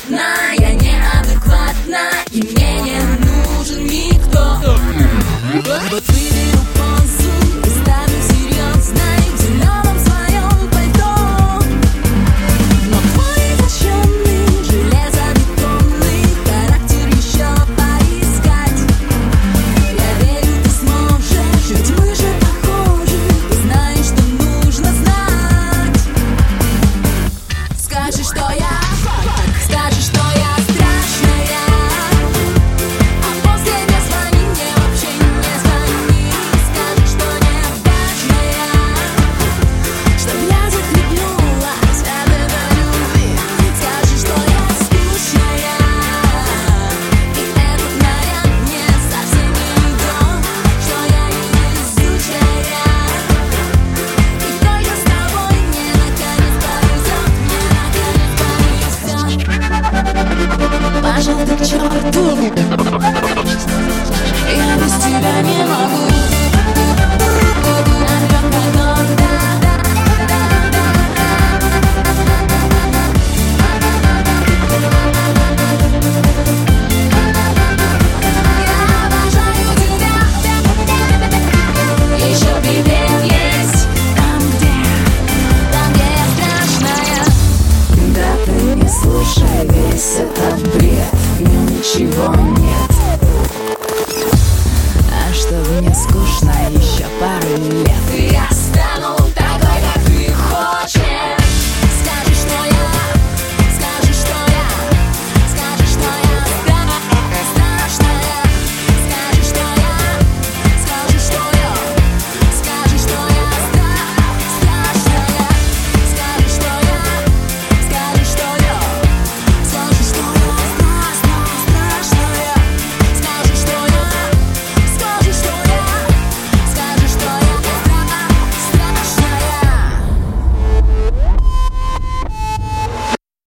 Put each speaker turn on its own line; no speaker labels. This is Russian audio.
бесплатно, я неадекватна, и мне не нужен никто. Вот выберу позу и стану серьезной в зеленом своем пальто. Но твой изощренный, железобетонный характер еще поискать. Я верю, ты сможешь, ведь мы же похожи, и знаешь, что нужно знать. Скажи, что я страшная, а после не звони мне, вообще не звони. Скажи, что не важная, чтоб я захлебнулась от этой любви. Скажи, что я скучная, и этот наряд мне совсем не идет, что я невезучая, и только с тобой мне наконец повезет, Пошел ты к черту, я без тебя не могу. Я обожаю тебя. Еще привет есть там, где я страшная. Да ты не слушай весь этот бред, в нем ничего